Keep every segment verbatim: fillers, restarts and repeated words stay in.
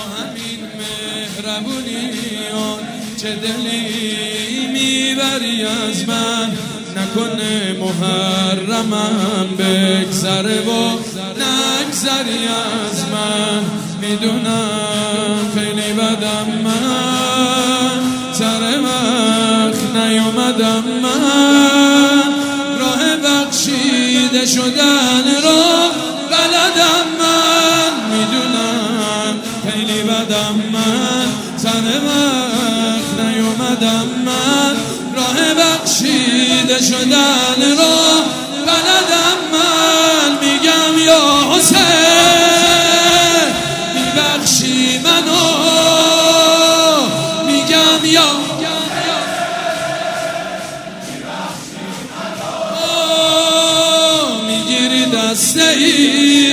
همین مهربونیات چه دلی میبری از من، نکنه محرمم بگذره و نگذری از من. میدونم خیلی بدم من، سر وقت نیومدم من، راه بخشیده شدن رو بلدم من. میدونم خیلی بدم من، سر وقت نیومدم من، راه بخشیده شدن رو بلدم من. میگم یا حسین میبخشی منو، میگم یا میگیری دسته ای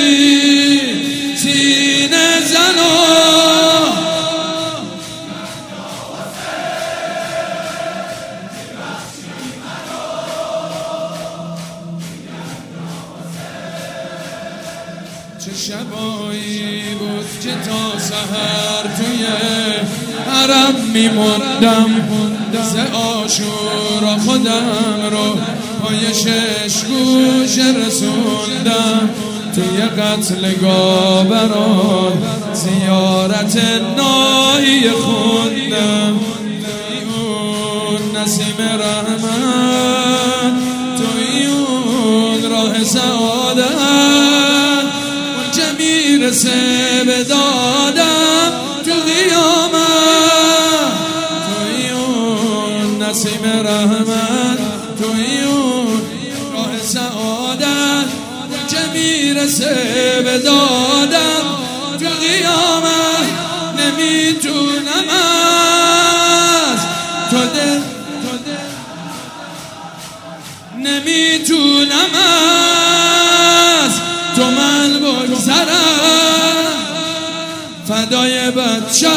سینه زنو، چه شبایی بود که تا سحر توی حرم میموندم، ز عاشورا خودم رو پای شش گوشه رسوندم، توی قتلگاه برای زیارت نایی خوندم. توی اون نسیم رحمت، توی اون راه سعادت، اون که میرسه به دادم تو قیامت. توی اون نسیم رحمت، توی اون راه سعادت، اون که میرسه به دادم تو قیامت. نمیتونم از تو دل نمیتونم از تو من بگذرم، فدای بچه